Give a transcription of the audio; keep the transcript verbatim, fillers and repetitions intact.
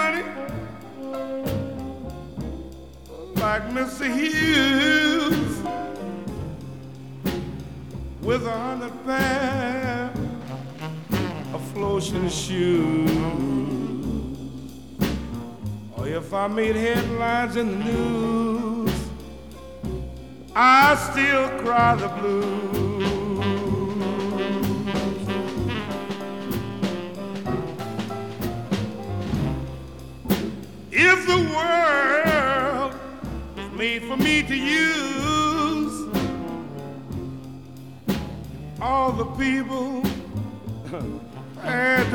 money like Mister Hughes with a hundred pair of floating shoes. Or if I made headlines in the news, I still cry the blues. If the world was made for me to use, all the people had to